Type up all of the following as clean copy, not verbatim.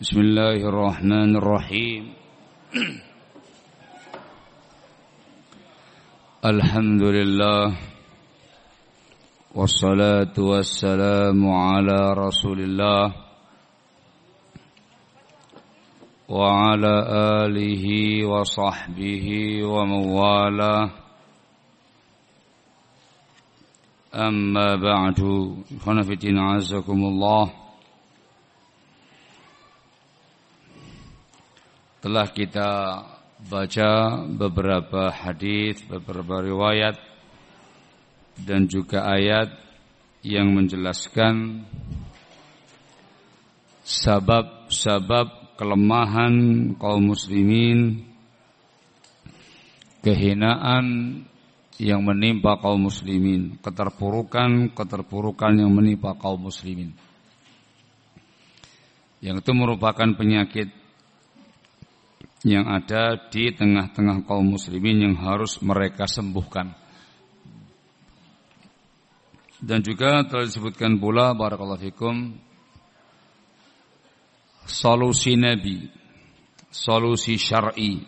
Bismillahirrahmanirrahim. Alhamdulillah. Wassalatu wassalamu ala Rasulillah wa ala alihi wa sahbihi wa mawalah. Amma ba'du. Ikhwana fi din, azakumullah. Telah kita baca beberapa hadis, beberapa riwayat dan juga ayat yang menjelaskan sabab-sabab kelemahan kaum muslimin, kehinaan yang menimpa kaum muslimin, keterpurukan yang menimpa kaum muslimin. Yang itu merupakan penyakit yang ada di tengah-tengah kaum muslimin yang harus mereka sembuhkan. Dan juga telah disebutkan pula, barakallahu fikum, solusi Nabi, solusi syar'i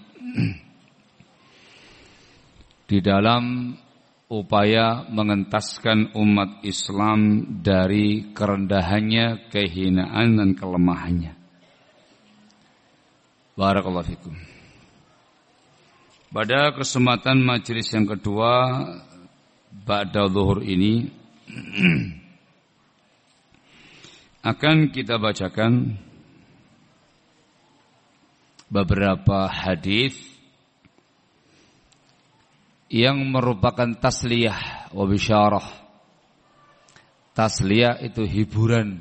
di dalam upaya mengentaskan umat Islam dari kerendahannya, kehinaan dan kelemahannya. Barakallahu fikum. Pada kesempatan majelis yang kedua ba'da zuhur ini akan kita bacakan beberapa hadis yang merupakan tasliyah wa bisyarah. Tasliyah itu hiburan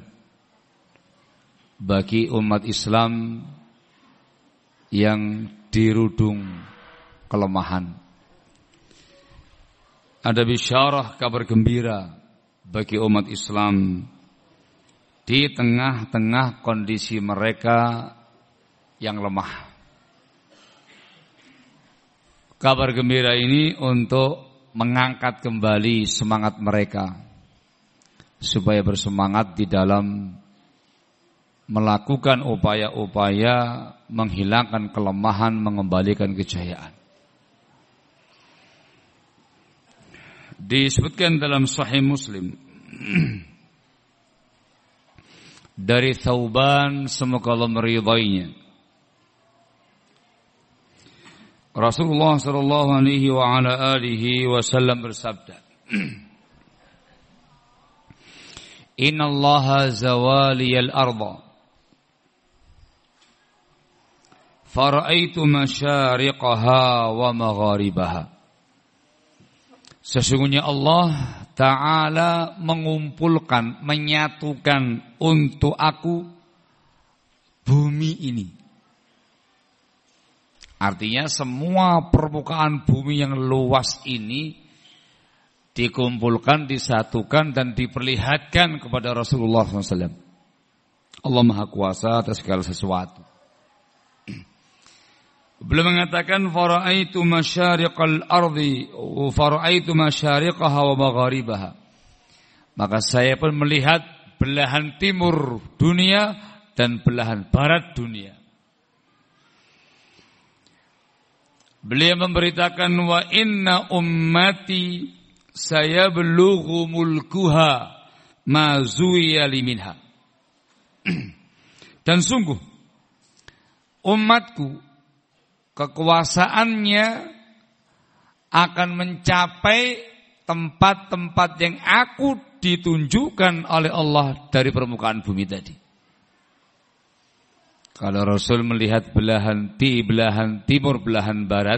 bagi umat Islam yang dirudung kelemahan. Ada bisyarah, kabar gembira bagi umat Islam di tengah-tengah kondisi mereka yang lemah. Kabar gembira ini untuk mengangkat kembali semangat mereka supaya bersemangat di dalam melakukan upaya-upaya menghilangkan kelemahan, mengembalikan kejayaan. Disebutkan dalam Sahih Muslim dari Thauban, semoga Allah meridainya, Rasulullah sallallahu alaihi wa ala alihi wasallam bersabda, Innallaha zawaliyal arda fara'aitu masyariqaha wa magharibaha. Sesungguhnya Allah Ta'ala mengumpulkan, menyatukan untuk aku bumi ini. Artinya semua permukaan bumi yang luas ini dikumpulkan, disatukan dan diperlihatkan kepada Rasulullah SAW. Allah Maha Kuasa atas segala sesuatu. Beliau mengatakan fara'aitu masyariqal ardi wa fara'aitu masyariqaha wa magharibaha. Maka saya pun melihat belahan timur dunia dan belahan barat dunia. Beliau memberitakan wa inna ummati sayablughu mulkuha ma zuwiya liminha. Dan sungguh umatku kekuasaannya akan mencapai tempat-tempat yang aku ditunjukkan oleh Allah dari permukaan bumi tadi. Kalau Rasul melihat belahan timur, belahan barat,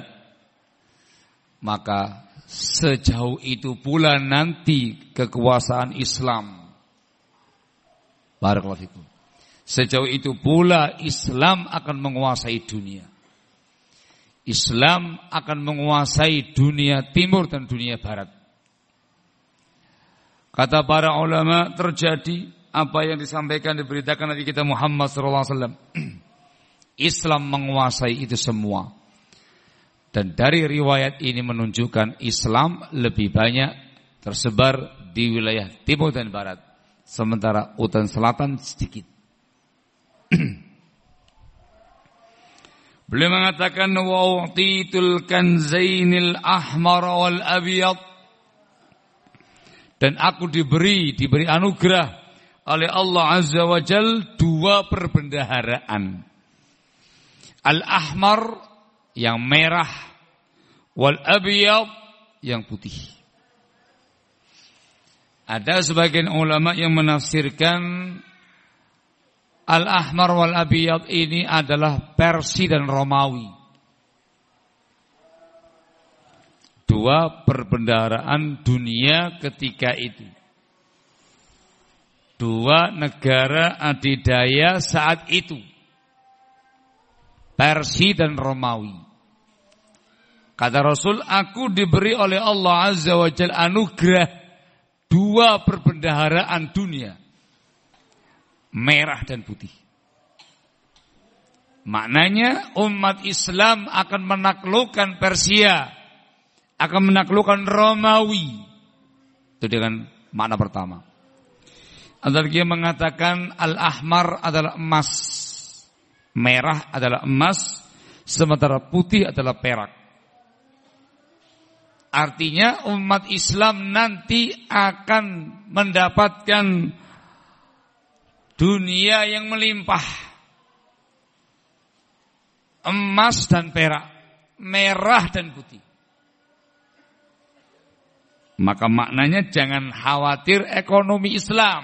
maka sejauh itu pula nanti kekuasaan Islam. Barakallahu fikum. Sejauh itu pula Islam akan menguasai dunia. Islam akan menguasai dunia timur dan dunia barat. Kata para ulama, terjadi apa yang disampaikan, diberitakan Nabi kita Muhammad SAW. Islam menguasai itu semua. Dan dari riwayat ini menunjukkan Islam lebih banyak tersebar di wilayah timur dan barat, sementara utan selatan sedikit. Beliau mengatakan wa utitul kanzainil ahmar wal abyad, dan aku diberi anugerah oleh Allah Azza wa Jal 2 perbendaharaan. Al-ahmar yang merah, wal abyad yang putih. Ada sebagian ulama yang menafsirkan Al-ahmar wal abyad ini adalah Persia dan Romawi. 2 perbendaharaan dunia ketika itu. 2 negara adidaya saat itu. Persia dan Romawi. Kata Rasul, aku diberi oleh Allah Azza wa Jalla anugerah 2 perbendaharaan dunia. Merah dan putih. Maknanya umat Islam akan menaklukkan Persia, akan menaklukkan Romawi. Itu dengan makna pertama. Al-Darqiyah mengatakan al-ahmar adalah emas, merah adalah emas, sementara putih adalah perak. Artinya umat Islam nanti akan mendapatkan dunia yang melimpah, emas dan perak, merah dan putih. Maka maknanya jangan khawatir ekonomi Islam.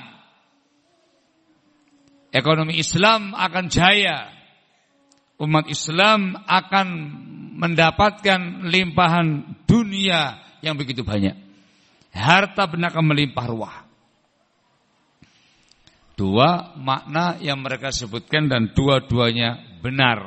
Ekonomi Islam akan jaya. Umat Islam akan mendapatkan limpahan dunia yang begitu banyak. Harta benda akan melimpah ruah. 2 makna yang mereka sebutkan dan 2-duanya benar.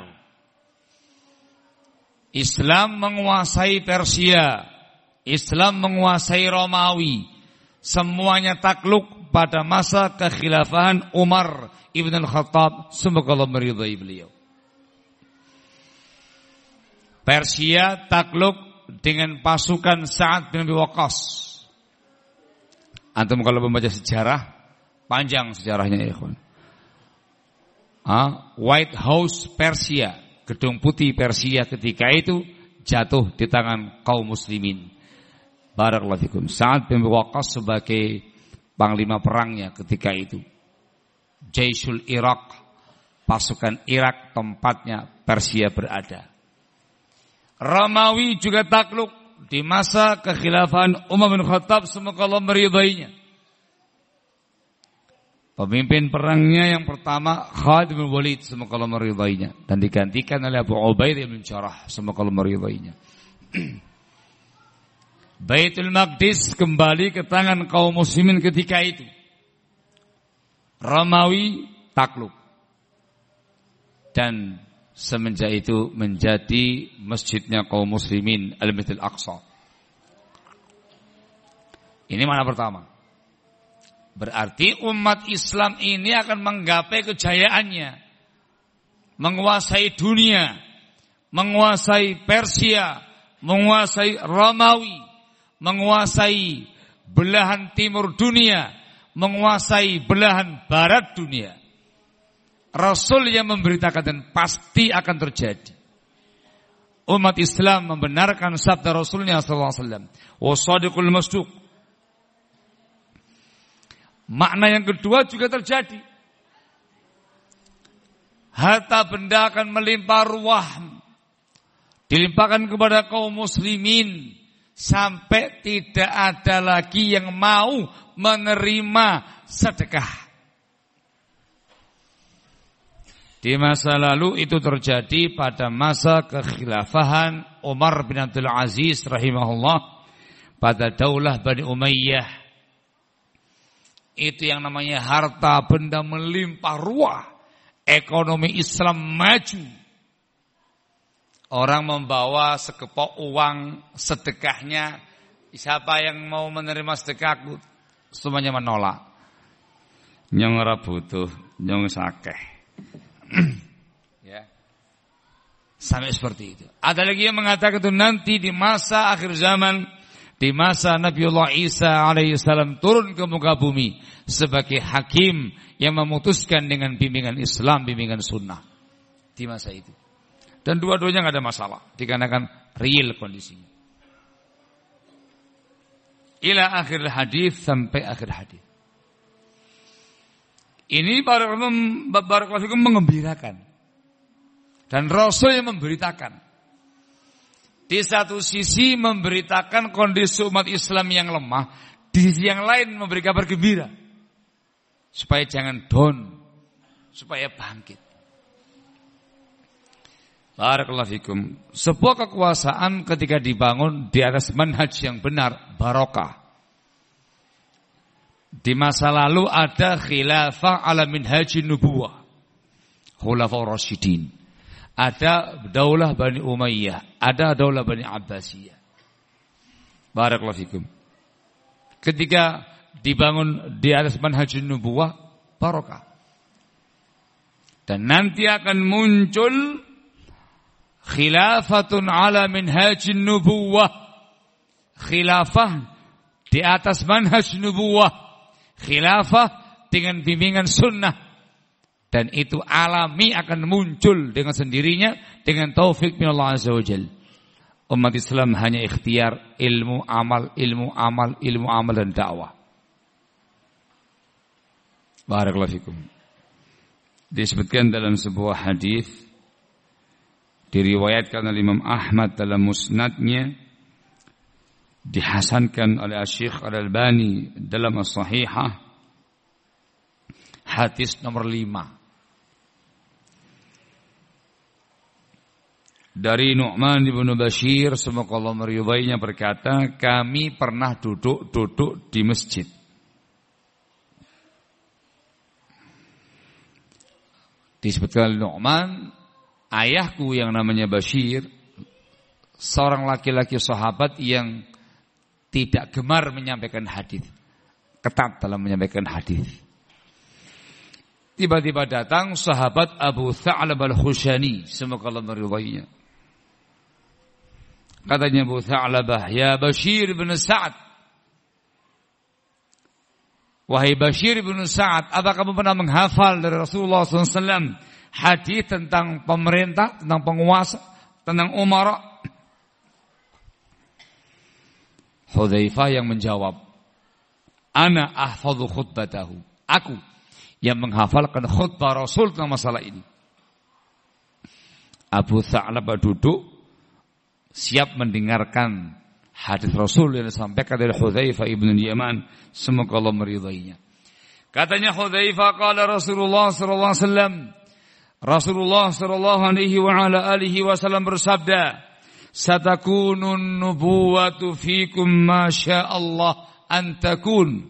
Islam menguasai Persia, Islam menguasai Romawi, semuanya takluk pada masa kekhilafahan Umar ibn al-Khattab, semoga Allah meridai beliau. Persia takluk dengan pasukan Sa'ad bin Abi Waqqas. Antum kalau membaca sejarah, panjang sejarahnya ya ikhwan. White House Persia, gedung putih Persia ketika itu jatuh di tangan kaum muslimin. Barakallahu fikum. Sa'ad bin Waqqas sebagai panglima perangnya ketika itu. Jaisul Irak, pasukan Irak tempatnya Persia berada. Romawi juga takluk di masa kekhilafahan Umar bin Khattab, semoga Allah meridainya. Pemimpin perangnya yang pertama Khalid bin Walid, semoga Allah meridainya, dan digantikan oleh Abu Ubaidah bin Jarrah, semoga Allah meridainya. Baitul Maqdis kembali ke tangan kaum muslimin ketika itu. Romawi takluk. Dan semenjak itu menjadi masjidnya kaum muslimin Al-Masjidil Aqsa. Ini makna pertama. Berarti umat Islam ini akan menggapai kejayaannya, menguasai dunia, menguasai Persia, menguasai Romawi, menguasai belahan timur dunia, menguasai belahan barat dunia. Rasul yang memberitakan dan pasti akan terjadi. Umat Islam membenarkan sabda Rasulnya SAW. Wasadiqul masduq. Makna yang kedua juga terjadi. Harta benda akan melimpah ruah, dilimpahkan kepada kaum muslimin sampai tidak ada lagi yang mau menerima sedekah. Di masa lalu itu terjadi pada masa kekhilafahan Umar bin Abdul Aziz rahimahullah pada daulah Bani Umayyah. Itu yang namanya harta benda melimpah ruah, ekonomi Islam maju. Orang membawa sekepok uang sedekahnya, siapa yang mau menerima sedekahku? Semuanya menolak. Nyong ora butuh, nyong sakeh. Ya. Sampai seperti itu. Ada lagi yang mengatakan itu nanti di masa akhir zaman, di masa Nabiullah Isa alaihissalam turun ke muka bumi sebagai hakim yang memutuskan dengan bimbingan Islam, bimbingan sunnah. Di masa itu Dan dua-duanya enggak ada masalah dikarenakan real kondisinya. Ila akhir hadis, sampai akhir hadis. Ini barakallahu fikum mengembirakan. Dan Rasul yang memberitakan. Di satu sisi memberitakan kondisi umat Islam yang lemah, di sisi yang lain memberi kabar gembira. Supaya jangan down, supaya bangkit. Barakallahu fikum. Sebuah kekuasaan ketika dibangun di atas manhaj yang benar, barokah. Di masa lalu ada khilafah ala minhajin nubuwah, khulafah rasyidin. Ada daulah Bani Umayyah, ada daulah Bani Abbasiyah. Barakallahu fikum. Ketika dibangun di atas manhajin nubuwah, barokah. Dan nanti akan muncul khilafatun ala minhajin nubuwah, khilafah di atas manhaj nubuwah, khilafah dengan bimbingan sunnah, dan itu alami akan muncul dengan sendirinya dengan taufik min Allah azza wajalla. Umat Islam hanya ikhtiar ilmu amal, ilmu amal, ilmu amal dan dakwah. Barakallahu fikum. Disebutkan dalam sebuah hadis, diriwayatkan oleh Imam Ahmad dalam musnadnya, dihasankan oleh Syekh Al-Albani dalam As-Sahihah, hadis nomor 5. Dari Nu'man bin Bashir, semoga Allah meridainya, berkata, kami pernah duduk di masjid. Disebutkan oleh Nu'man, ayahku yang namanya Bashir, seorang laki-laki sahabat yang tidak gemar menyampaikan hadis, ketat dalam menyampaikan hadis. Tiba-tiba datang sahabat Abu Tha'lab al-Khushani, semoga Allah meridainya. Katanya Abu Tha'labah, ya Bashir bin Sa'ad, wahai Bashir bin Sa'ad, apa kamu pernah menghafal dari Rasulullah SAW hadis tentang pemerintah, tentang penguasa, tentang umara? Hudzaifah yang menjawab, ana ahfadhu khutbatahu, aku yang menghafalkan khutbah Rasul tentang masalah ini. Abu Tha'labah duduk siap mendengarkan hadis Rasul yang disampaikan dari Hudzaifah ibn Yaman, semoga Allah meridainya. Katanya Hudzaifah, qala Rasulullah sallallahu alaihi wasallam, Rasulullah sallallahu alaihi wa ala alihi wasallam bersabda, satakunun nubuwatu fikum ma syaa Allah an takun,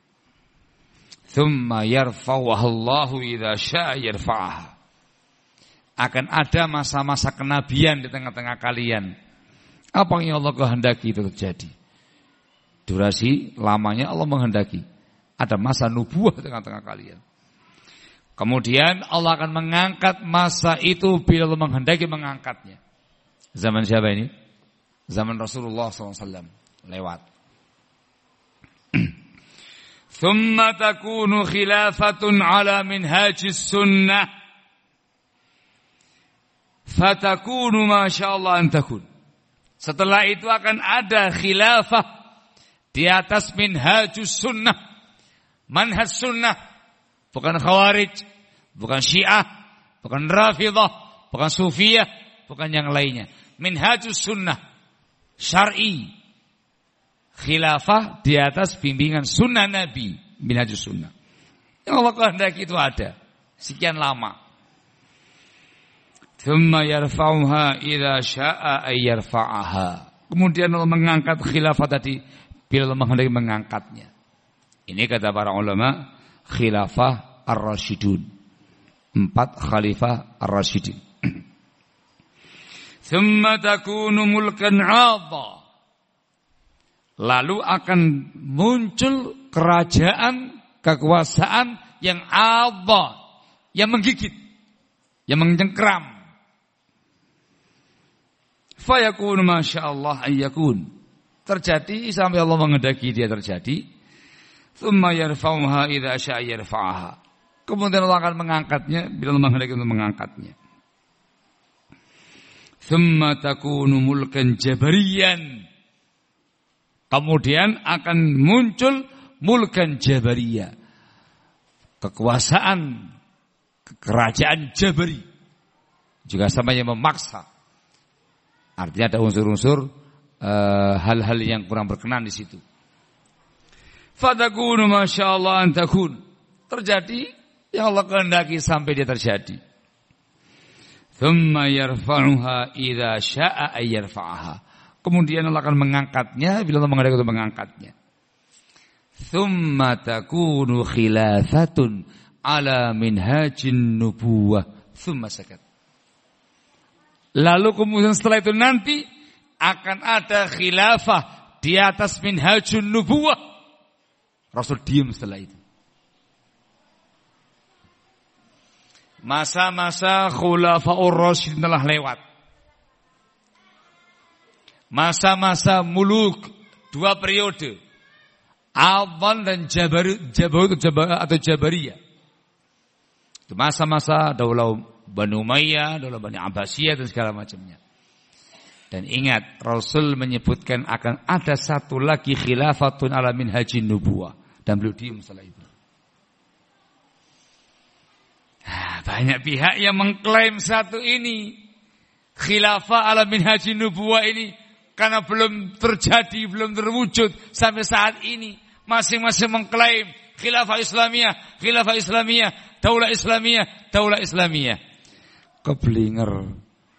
thumma yarfa'uha Allahu idza syaa yarfa'aha. Akan ada masa-masa kenabian di tengah-tengah kalian. Apa yang Allah kehendaki itu terjadi. Durasi lamanya Allah menghendaki. Ada masa nubuah di tengah-tengah kalian. Kemudian Allah akan mengangkat masa itu bila Allah menghendaki mengangkatnya. Zaman siapa ini? Zaman Rasulullah SAW. Lewat. Thumma takunu khilafatun ala minhajis sunnah. Fatakunu masyaallah an takun. Setelah itu akan ada khilafah di atas minhajus sunnah. Manhaj sunnah. Bukan khawarij, bukan syiah, bukan rafidah, bukan sufiyah, bukan yang lainnya. Minhajus sunnah, syar'i. Khilafah di atas bimbingan sunnah Nabi. Minhajus sunnah. Yang Allah kehendaki itu ada. Sekian lama. Thumma yarfa'uha idza syaa ay yarfa'aha. Kemudian Allah mengangkat khilafah tadi bila Allah menghendaki mengangkatnya. Ini kata para ulama, khilafah ar-rasyidun. 4 khalifah ar-rasyidin. Thumma takunu mulkan 'adha. Lalu akan muncul kerajaan, kekuasaan yang 'adha, yang menggigit, yang mencengkeram. Fayakun masyaallah ayyakun. Terjadi sampai Allah menghendaki dia terjadi. Tsumma yarfa'uha idza syaa yarfa'aha. Kemudian Allah akan mengangkatnya bila Allah menghendaki untuk mengangkatnya. Thumma takunu mulkan jabariyan. Kemudian akan muncul mulkan jabariyah. Kekuasaan, kerajaan Jabari. Juga sama yang memaksa. Artinya ada unsur-unsur hal-hal yang kurang berkenan di situ. Fatakunu masyaallah an takun. Terjadi yang Allah kehendaki sampai dia terjadi. Thumma yarfa'uha idza syaa ay yarfa'aha. Kemudian Allah akan mengangkatnya bila Allah menghendaki untuk mengangkatnya. Thumma takunu khilafatun ala minhajin nubuwah. Thumma sakat. Lalu kemudian setelah itu nanti akan ada khilafah di atas minhajun nubuwah. Rasul diam setelah itu. Masa-masa khulafaur rasyidin telah lewat. Masa-masa muluk 2 periode. Awan dan Jabariyah. Itu masa-masa Daulah Bani Umayyah, Daulah Bani Abbasiyah dan segala macamnya. Dan ingat, Rasul menyebutkan akan ada satu lagi khilafatun ala minhajin nubuwah. Dan beliau diam setelah itu. Banyak pihak yang mengklaim satu ini. Khilafah ala minhajin nubuwah ini. Karena belum terjadi, belum terwujud sampai saat ini. Masing-masing mengklaim khilafah Islamiyah, daulah Islamiyah. Keblinger.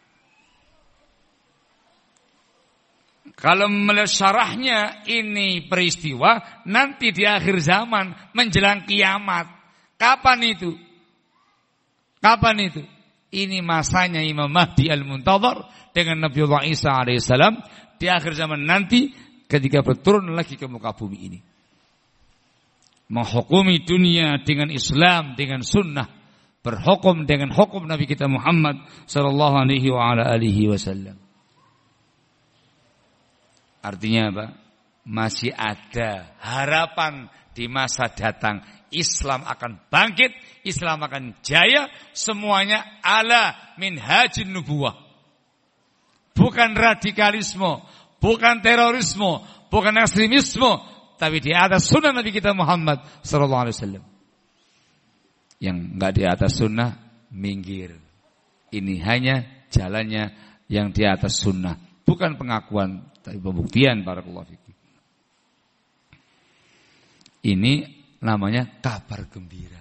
Kalau melihat syarahnya ini peristiwa nanti di akhir zaman menjelang kiamat. Kapan itu? Ini masanya Imam Mahdi Al-Muntadhar dengan Nabiullah Isa alaihissalam di akhir zaman nanti ketika berturun lagi ke muka bumi ini. Menghukumi dunia dengan Islam, dengan sunnah, berhukum dengan hukum Nabi kita Muhammad sallallahu alaihi wasallam. Artinya apa? Masih ada harapan di masa datang. Islam akan bangkit, Islam akan jaya, semuanya ala minhajin nubuwah. Bukan radikalisme, bukan terorisme, bukan ekstremisme, tapi di atas sunnah Nabi kita Muhammad sallallahu alaihi wasallam. Yang enggak di atas sunnah minggir. Ini hanya jalannya yang di atas sunnah, bukan pengakuan tapi pembuktian. Barakallahu fikum. Ini namanya kabar gembira.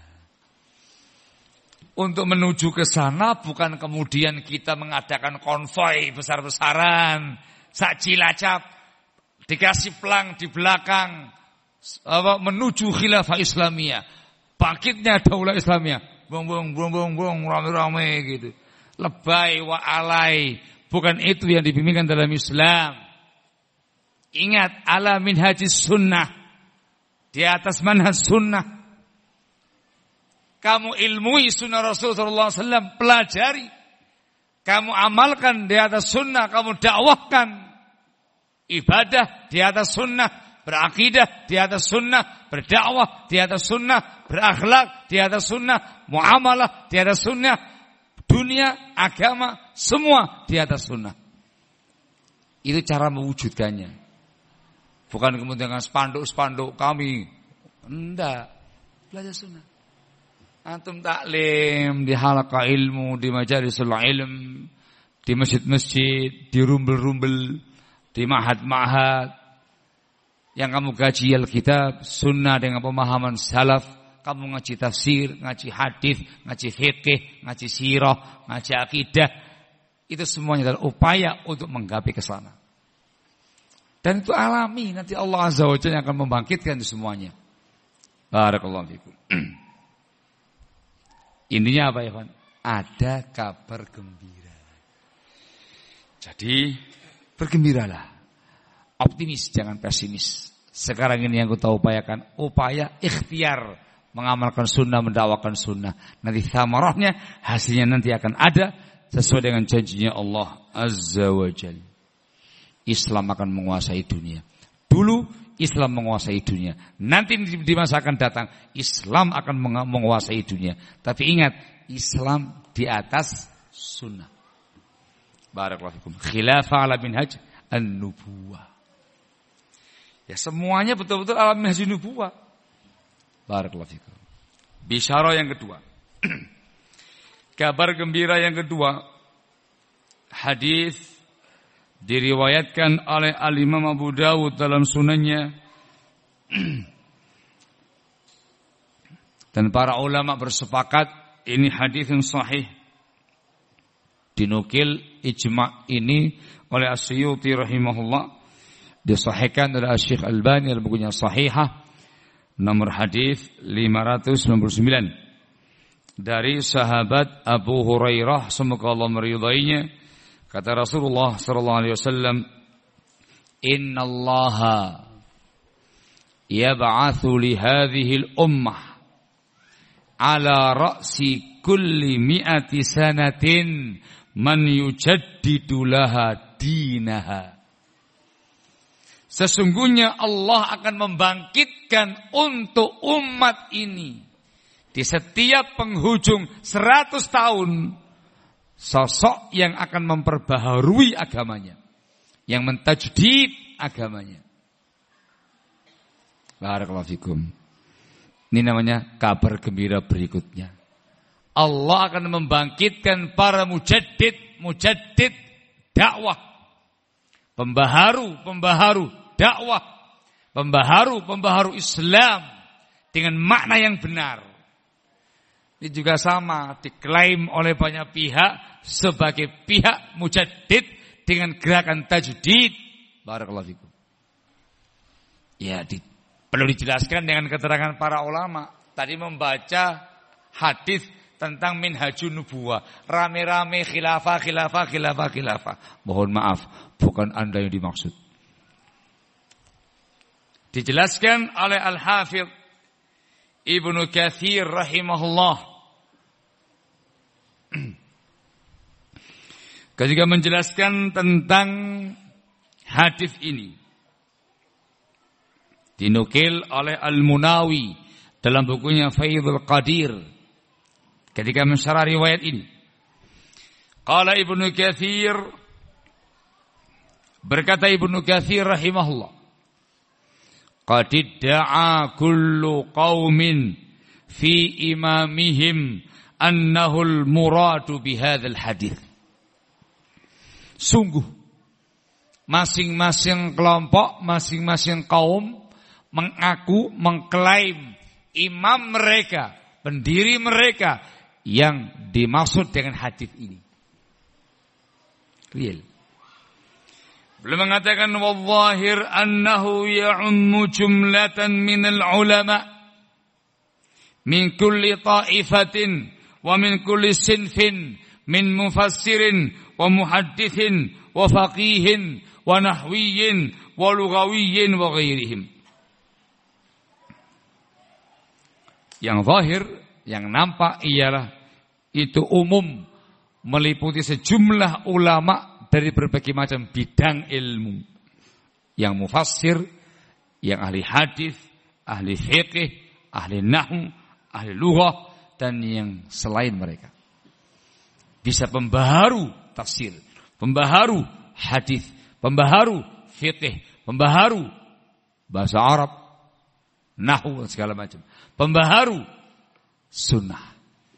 Untuk menuju ke sana bukan kemudian kita mengadakan konvoi besar-besaran, sak Cilacap, dikasih pelang di belakang, menuju khilafah Islamiyah, bangkitnya daulah Islamiyah, bong, rame-rame gitu. Lebay wa alay, bukan itu yang dibimbingkan dalam Islam. Ingat, ala minhajis sunnah, di atas manhaj sunnah. Kamu ilmui sunnah Rasulullah SAW, pelajari. Kamu amalkan di atas sunnah, kamu dakwahkan. Ibadah di atas sunnah, berakidah di atas sunnah, berdakwah di atas sunnah, berakhlak di atas sunnah, muamalah di atas sunnah, dunia, agama, semua di atas sunnah. Itu cara mewujudkannya. Bukan kemudian dengan spanduk-spanduk kami. Enggak. Belajar sunnah. Antum taklim di halaqah ilmu, di majalisul ilm, di masjid-masjid, di rumbel-rumbel, di mahad-mahad. Yang kamu gaji Alkitab, sunnah dengan pemahaman salaf. Kamu ngaji tafsir, ngaji hadis, ngaji fikih, ngaji sirah, ngaji akidah. Itu semuanya adalah upaya untuk menggapai ke sana. Dan itu alami, nanti Allah Azza wa Jalla akan membangkitkan itu semuanya. Barakallahu fikum. Intinya apa ya, Pak? Ada kabar gembira. Jadi bergembiralah. Optimis, jangan pesimis. Sekarang ini yang kita upayakan, upaya ikhtiar mengamalkan sunnah, mendakwakan sunnah. Nanti thamarahnya, hasilnya nanti akan ada sesuai dengan janjinya Allah Azza wa Jalla. Islam akan menguasai dunia. Dulu Islam menguasai dunia. Nanti di masa akan datang Islam akan menguasai dunia. Tapi ingat, Islam di atas sunnah. Barakallahu fikum. Khilafah ala minhaj an-nubuwah. Ya semuanya betul-betul ala minhaj an-nubuwah. Barakallahu fikum. Bisyarah yang kedua. Kabar gembira yang kedua. Hadis diriwayatkan oleh Al-Imam Abu Dawud dalam sunannya. Dan para ulama bersepakat ini hadis yang sahih. Dinukil ijma' ini oleh As-Suyuti rahimahullah, disahihkan oleh Syekh Albani dalam bukunya Sahihah nomor hadis 599 dari sahabat Abu Hurairah, semoga Allah meridainya. Kata Rasulullah sallallahu alaihi wasallam, "Innallaha yab'atsu li hadhihi al-ummah ala ra'si kulli mi'ati sanatin man yujaddidu laha dinaha." Sesungguhnya Allah akan membangkitkan untuk umat ini di setiap penghujung 100 tahun sosok yang akan memperbaharui agamanya, yang mentajdid agamanya. Barakallahu fikum. Ini namanya kabar gembira berikutnya. Allah akan membangkitkan para mujaddid dakwah, pembaharu dakwah, pembaharu Islam dengan makna yang benar. Ini juga sama diklaim oleh banyak pihak sebagai pihak mujaddid dengan gerakan tajdid. Barakallahu fikum. Ya, perlu dijelaskan dengan keterangan para ulama. Tadi membaca hadis tentang minhajun nubuwah, rame-rame khilafah. Mohon maaf, bukan Anda yang dimaksud. Dijelaskan oleh Al-Hafidh Ibnu Katsir rahimahullah ketika menjelaskan tentang hadis ini. Dinukil oleh Al-Munawi dalam bukunya Faidul Qadir ketika mensyarah riwayat ini. Qala Ibnu Katsir, berkata Ibnu Katsir rahimahullah, qad idda'a kullu qaumin fi imamihim annahu al-muradu bihadzal hadits. Sungguh masing-masing kelompok, masing-masing kaum mengaku, mengklaim imam mereka, pendiri mereka yang dimaksud dengan hadis ini. Real. Beliau mengatakan wadzahir annahu ya'ummu jumlatan minal ulama min kulli ta'ifatin wa min kulli sinfin min mufassirin wa muhaddithin wa faqihin wa nahwiyyin wa lughawiyyin wa ghairihim. Yang zahir, yang nampak ialah itu umum, meliputi sejumlah ulama dari berbagai macam bidang ilmu. Yang mufassir, yang ahli hadis, ahli fiqh, ahli nahwu, ahli lughah, dan yang selain mereka. Bisa pembaharu tafsir, pembaharu hadis, pembaharu fiqh, pembaharu bahasa Arab, nahwu, segala macam. Pembaharu sunnah.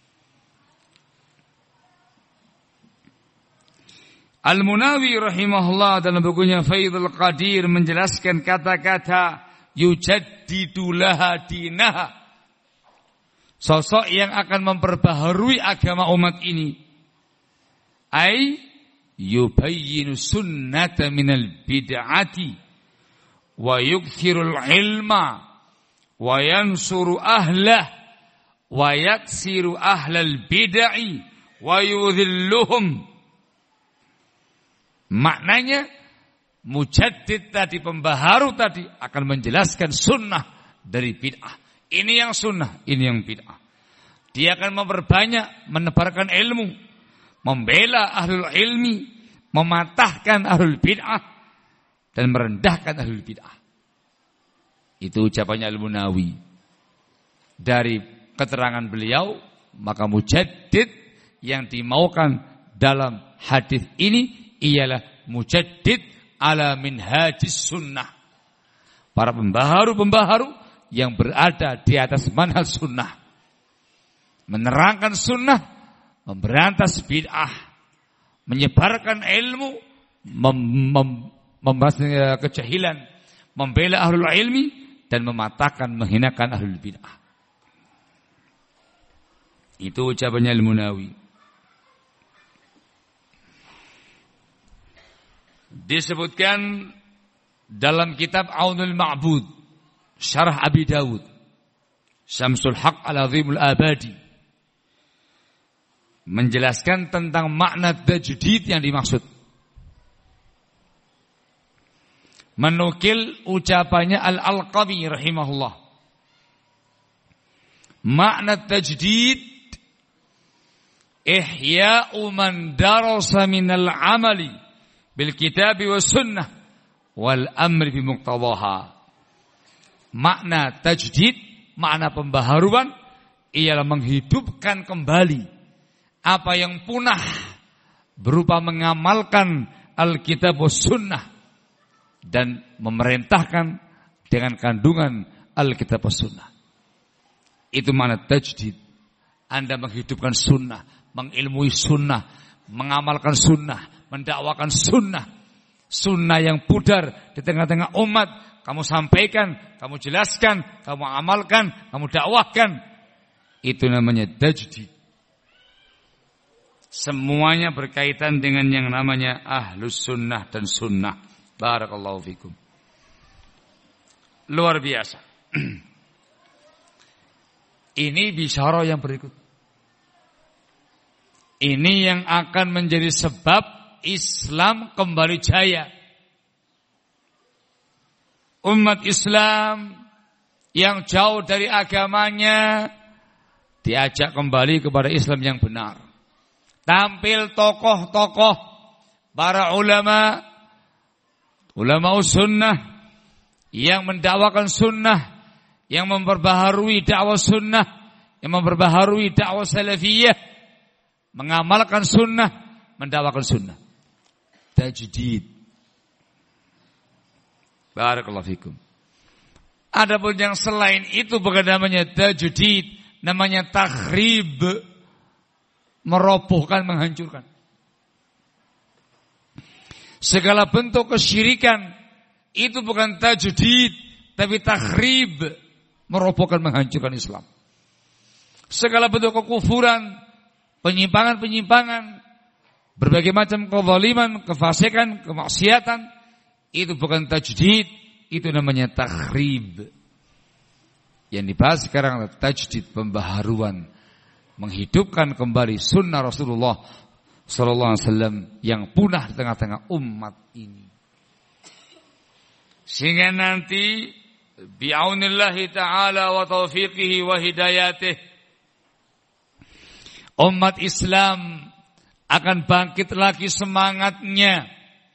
Al-Munawi rahimahullah dalam bukunya Faidul Qadir menjelaskan kata-kata yujaddidu laha dinaha. Sosok yang akan memperbaharui agama umat ini. Ai yubayyinu sunnata minal bid'ati wa yukthirul ilma wa yansuru ahlah wa yaksiru ahlal bid'i wa yudhilluhum. Maknanya mujaddid tadi, pembaharu tadi akan menjelaskan sunnah dari bid'ah. Ini yang sunnah, ini yang bid'ah. Dia akan memperbanyak, menebarkan ilmu, membela ahlul ilmi, mematahkan ahlul bid'ah, dan merendahkan ahlul bid'ah. Itu ucapannya Al-Munawi. Dari keterangan beliau, maka mujaddid yang dimaukan dalam hadis ini ialah mujaddid ala minhajis sunnah. Para pembaharu-pembaharu yang berada di atas manhaj sunnah. Menerangkan sunnah, memberantas bid'ah, menyebarkan ilmu, membahas kejahilan, membela ahlul ilmi, dan mematahkan, menghinakan ahlul bid'ah. Itu ucapannya Al-Munawi. Disebutkan dalam kitab Aunul Ma'bud, Syarah Abi Dawud, Syamsul Haq Al-Azimul Abadi, menjelaskan tentang makna tajdid yang dimaksud. Menukil ucapannya Al-Alqami rahimahullah. Makna tajdid ihya'u man darasa minal amali bil kitabi was sunnah wal amri bi muqtadaha. Makna tajdid, makna pembaharuan ialah menghidupkan kembali apa yang punah berupa mengamalkan Alkitab was sunnah dan memerintahkan dengan kandungan Alkitab was sunnah. Itu makna tajdid. Anda menghidupkan sunnah, mengilmui sunnah, mengamalkan sunnah, mendakwakan sunnah. Sunnah yang pudar di tengah-tengah umat, kamu sampaikan, kamu jelaskan, kamu amalkan, kamu dakwahkan. Itu namanya tajdid. Semuanya berkaitan dengan yang namanya ahlus sunnah dan sunnah. Barakallahu fikum. Luar biasa. Ini bisyarah yang berikut. Ini yang akan menjadi sebab Islam kembali jaya. Umat Islam yang jauh dari agamanya diajak kembali kepada Islam yang benar. Tampil tokoh-tokoh para ulama sunnah yang mendakwakan sunnah, yang memperbaharui dakwah sunnah, yang memperbaharui dakwah salafiyah, mengamalkan sunnah, mendakwakan sunnah. Tajdid. Barakallahu fikum. Adapun yang selain itu bukan namanya tajdid, namanya takhrib, merobohkan, menghancurkan. Segala bentuk kesyirikan itu bukan tajdid, tapi takhrib, merobohkan, menghancurkan Islam. Segala bentuk kekufuran, penyimpangan-penyimpangan, berbagai macam kezaliman, kefasikan, kemaksiatan, itu bukan tajdid, itu namanya takhrib. Yang dibahas sekarang adalah tajdid, pembaharuan, menghidupkan kembali sunnah Rasulullah sallallahu alaihi wasallam yang punah di tengah-tengah umat ini. Sehingga nanti bi'aunillahi ta'ala wa taufiqihi wa hidayatih, umat Islam akan bangkit lagi semangatnya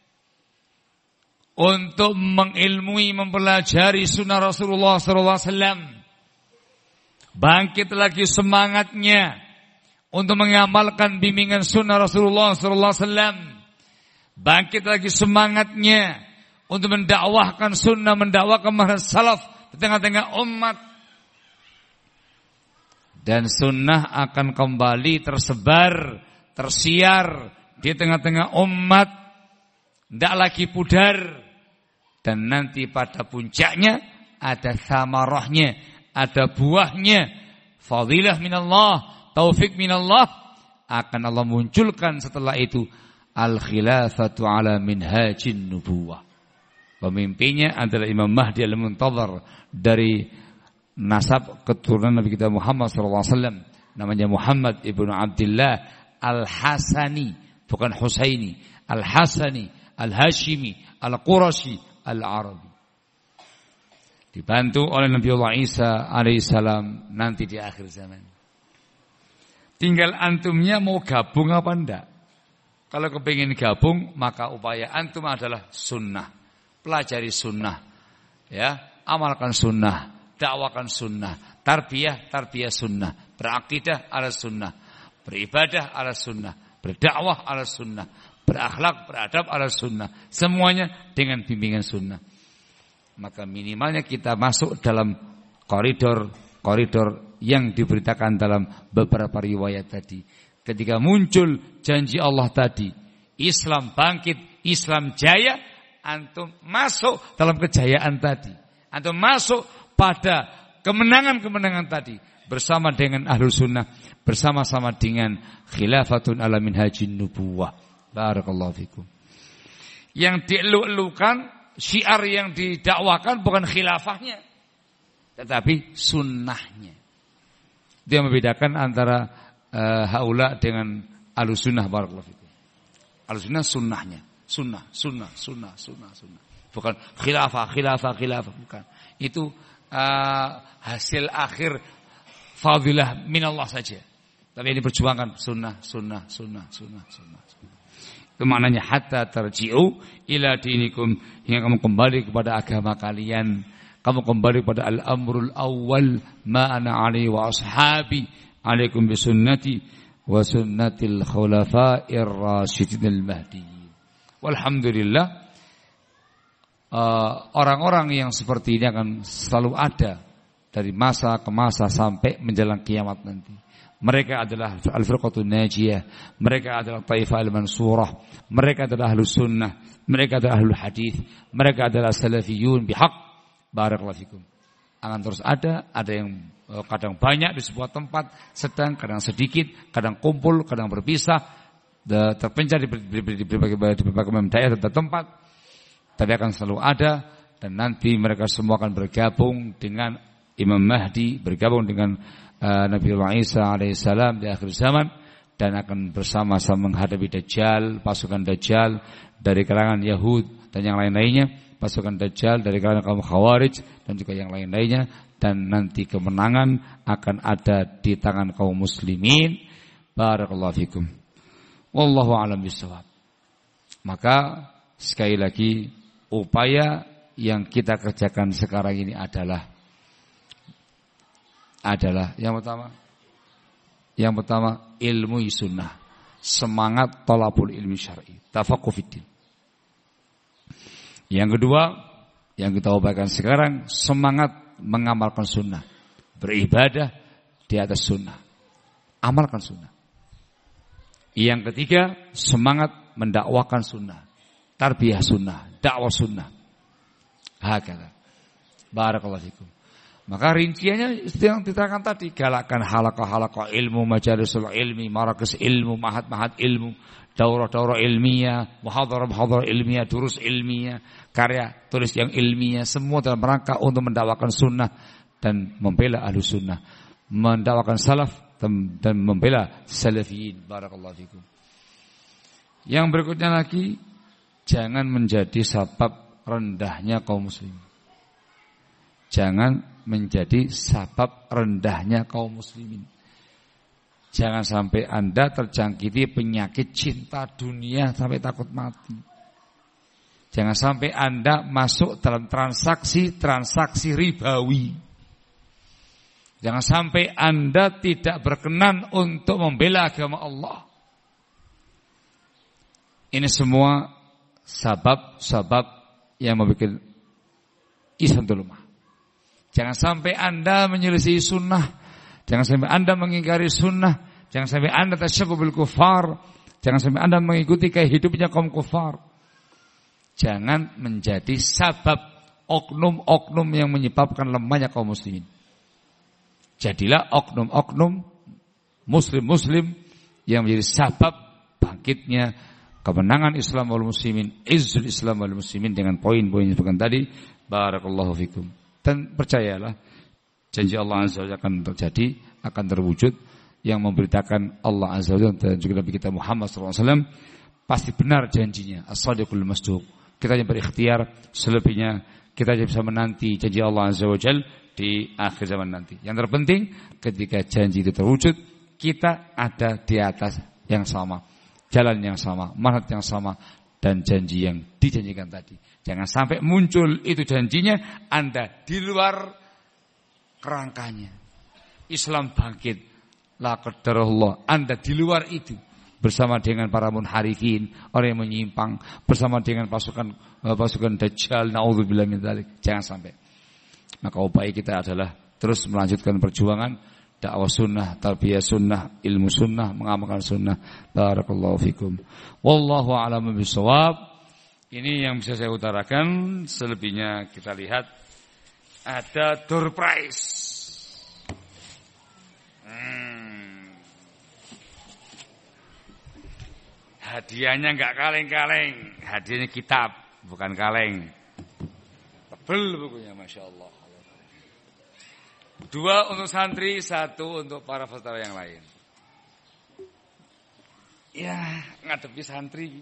untuk mengilmui, mempelajari sunnah Rasulullah SAW. Bangkit lagi semangatnya untuk mengamalkan bimbingan sunnah Rasulullah SAW. Bangkit lagi semangatnya untuk mendakwahkan sunnah, mendakwahkan manhaj salaf di tengah-tengah umat. Dan sunnah akan kembali tersebar, tersiar di tengah-tengah umat, tidak lagi pudar. Dan nanti pada puncaknya ada samarahnya, ada buahnya, fadilah minallah, taufik minallah, akan Allah munculkan setelah itu al-khilafatu ala minhajin nubuwah. Pemimpinnya adalah Imam Mahdi al-Muntadhar dari nasab keturunan Nabi kita Muhammad SAW. Namanya Muhammad ibnu Abdullah al-Hasani, bukan Husaini, al-Hasani, al-Hashimi, al-Qurashi, al-Arabi. Dibantu oleh Nabiullah Isa alaihissalam nanti di akhir zaman. Tinggal antumnya mau gabung apa enggak. Kalau kepingin gabung, maka upaya antum adalah sunnah. Pelajari sunnah, ya, amalkan sunnah, dakwakan sunnah, tarbiyah sunnah, berakidah ala sunnah, beribadah ala sunnah, berdakwah ala sunnah, berakhlak, beradab ala sunnah. Semuanya dengan bimbingan sunnah. Maka minimalnya kita masuk dalam koridor yang diberitakan dalam beberapa riwayat tadi. Ketika muncul janji Allah tadi, Islam bangkit, Islam jaya, antum masuk dalam kejayaan tadi. Antum masuk pada kemenangan-kemenangan tadi. Bersama dengan Ahlus Sunnah, bersama-sama dengan khilafatun ala minhajin nubuwah. Barakallahu fikum. Yang dielu-elukan, syiar yang didakwakan bukan khilafahnya, tetapi sunnahnya. Dia membedakan antara haula dengan Ahlus Sunnah. Barakallahu fikum. Ahlus Sunnah sunnahnya, sunnah. Bukan khilafah, bukan. Itu hasil akhir fadilah minallah saja. Tapi ini perjuangan sunnah. Itu maknanya hatta tarji'u ila dinikum, hingga kamu kembali kepada agama kalian. Kamu kembali kepada al-amrul awwal ma ana alaihi wa ashabi, alaikum bisunnati wa sunnatil khulafa'ir rasyidin al-mahdiyyin. Walhamdulillah, orang-orang yang seperti ini akan selalu ada dari masa ke masa sampai menjelang kiamat nanti. Mereka adalah al-firqatun najiyah, mereka adalah taifah al-mansurah, mereka adalah ahlus sunnah, mereka adalah ahlul hadis, mereka adalah salafiyun bihaq. Barakallahu fikum. Akan terus ada yang kadang banyak di sebuah tempat, sedang kadang sedikit, kadang kumpul, kadang berpisah, terpencar di berbagai daerah dan tempat. Tapi akan selalu ada, dan nanti mereka semua akan bergabung dengan Imam Mahdi, bergabung dengan Nabiullah Isa alaihissalam di akhir zaman, dan akan bersama-sama menghadapi Dajjal, pasukan Dajjal dari kalangan Yahud dan yang lain-lainnya, pasukan Dajjal dari kalangan kaum Khawarij dan juga yang lain-lainnya, dan nanti kemenangan akan ada di tangan kaum muslimin. Barakallahu fikum. Wallahu a'lam bishawab. Maka sekali lagi, upaya yang kita kerjakan sekarang ini adalah yang pertama ilmu sunnah, semangat talabul ilmi syar'i, tafaqquh fiddin. Yang kedua, yang kita upayakan sekarang, semangat mengamalkan sunnah, beribadah di atas sunnah, amalkan sunnah. Yang ketiga, semangat mendakwakan sunnah, tarbiyah sunnah, dakwah sunnah. Hakala. Barakallahu fikum. Maka rinciannya yang diterangkan tadi, galakkan halaqah ilmu, majalisul ilmi, marakis ilmu, mahat ilmu, daurah ilmiah, muhadharah ilmiah, durus ilmiah, karya tulis yang ilmiah, semua dalam rangka untuk mendakwakan sunnah dan membela ahlu sunnah, mendakwakan salaf dan membela salafiyin. Barakallahu fikum. Yang berikutnya lagi, jangan menjadi sebab rendahnya kaum muslimin. Jangan menjadi sebab rendahnya kaum muslimin. Jangan sampai Anda terjangkiti penyakit cinta dunia sampai takut mati. Jangan sampai Anda masuk dalam transaksi ribawi. Jangan sampai Anda tidak berkenan untuk membela agama Allah. Ini semua sabab-sabab yang membuat Islam itu lemah. Jangan sampai Anda menyelisih sunnah. Jangan sampai Anda mengingkari sunnah. Jangan sampai Anda tasyabbuh bil kufar. Jangan sampai Anda mengikuti gaya hidupnya kaum kufar. Jangan menjadi sabab oknum-oknum yang menyebabkan lemahnya kaum muslimin. Jadilah oknum-oknum muslim-muslim yang menjadi sabab bangkitnya kemenangan Islam wal muslimin, izzul Islam wal muslimin, dengan poin-poin yang disebutkan tadi. Barakallahu fikum. Dan percayalah, janji Allah Azza wa Jalla akan terjadi, akan terwujud. Yang memberitakan Allah Azza wa Jalla dan juga Nabi kita Muhammad SAW pasti benar janjinya. As-sadiqul masduq. Kita yang berikhtiar, selebihnya kita bisa menanti janji Allah Azza wa Jalla di akhir zaman nanti. Yang terpenting ketika janji itu terwujud, kita ada di atas yang sama, jalan yang sama, manhaj yang sama, dan janji yang dijanjikan tadi. Jangan sampai muncul itu janjinya, Anda di luar kerangkanya. Islam bangkit, la qadarullah, Anda di luar itu. bersama dengan para munharifin, orang yang menyimpang, bersama dengan pasukan Dajjal, naudzubillah min dzalik. Jangan sampai. Maka upaya kita adalah terus melanjutkan perjuangan dakwah sunnah, tarbiyah sunnah, ilmu sunnah, mengamalkan sunnah. Barakallahu fikum. Wallahu a'lam bishawab. Ini yang bisa saya utarakan. Selebihnya kita lihat ada door prize. Hadiahnya enggak kaleng-kaleng, hadiahnya kitab, bukan kaleng. Tebel bukunya, masya Allah. 2 untuk santri, 1 untuk para peserta yang lain. Ya, ngadepi santri.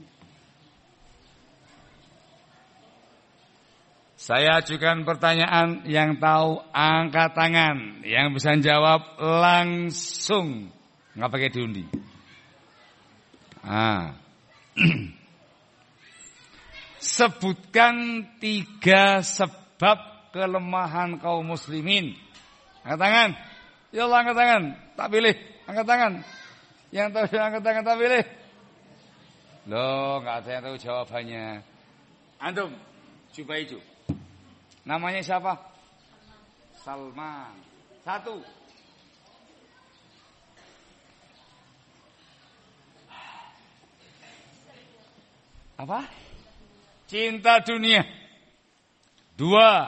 Saya ajukan pertanyaan, yang tahu angkat tangan, yang bisa jawab langsung, nggak pakai diundi. Sebutkan 3 sebab kelemahan kaum muslimin. Angkat tangan. Ya Allah, angkat tangan. Tak pilih. Angkat tangan. Yang tahu angkat tangan, tak pilih. Loh, nggak ada yang tahu jawabannya. Antum, jubah hijau. Namanya siapa? Salman. 1. Apa? Cinta dunia. 2.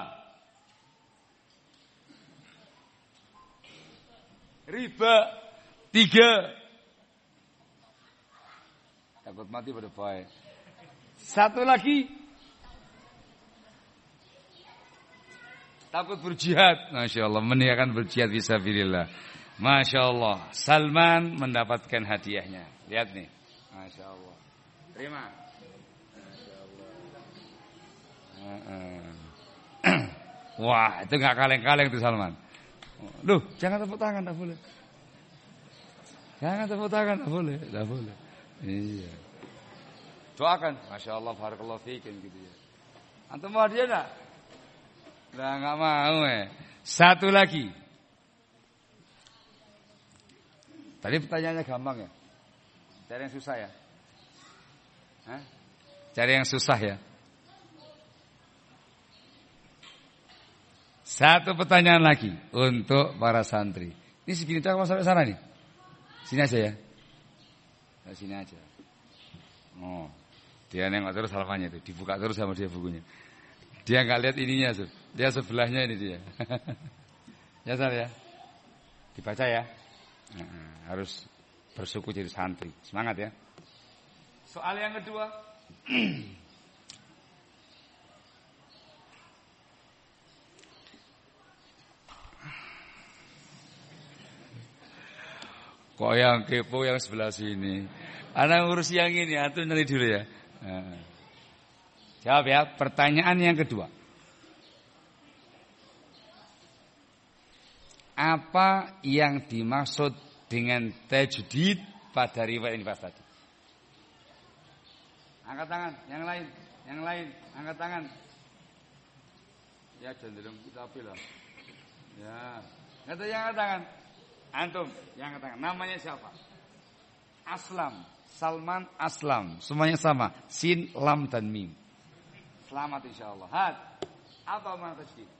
Riba. 3. Takut mati pada baik. 1 lagi. Takut berjihad. Masya Allah, meniakan berjihad fisabilillah. Masya Allah, Salman mendapatkan hadiahnya. Lihat nih. Masya Allah. Terima. Masya Allah. Wah, itu gak kaleng-kaleng tuh Salman. Loh, jangan tepuk tangan, tak boleh. Jangan tepuk tangan, tak boleh. Tak boleh. Iya. Doakan. Masya Allah, barakallahu fiikum gitu ya. Antum mau hadiah enggak? Lah enggak mau 1 lagi. Tadi pertanyaannya gampang ya. Cari yang susah ya. Hah? Cari yang susah ya. 1 pertanyaan lagi untuk para santri. Ini segini tak mau sampai sana nih. Sini aja ya. Nah, sini aja. Oh, dia nengok terus halamannya itu, dibuka terus sama dia bukunya. Dia nggak lihat ininya, dia sebelahnya ini dia. Ya Sar ya, dibaca ya. Harus bersyukur jadi santri, semangat ya. Soal yang kedua. Kok yang kepo yang sebelah sini. Anak urus yang ini, antum nanti dulu ya. Jawab ya, pertanyaan yang kedua. Apa yang dimaksud dengan tajdid pada riwayat ini pas tadi? Angkat tangan, yang lain, angkat tangan. Ya cenderung kita pilih. Ya, kata yang angkat tangan. Antum, yang angkat tangan. Namanya siapa? Aslam, Salman Aslam. Semuanya sama, sin, lam dan mim. Selamat insyaallah. Had, apa makna tajdid?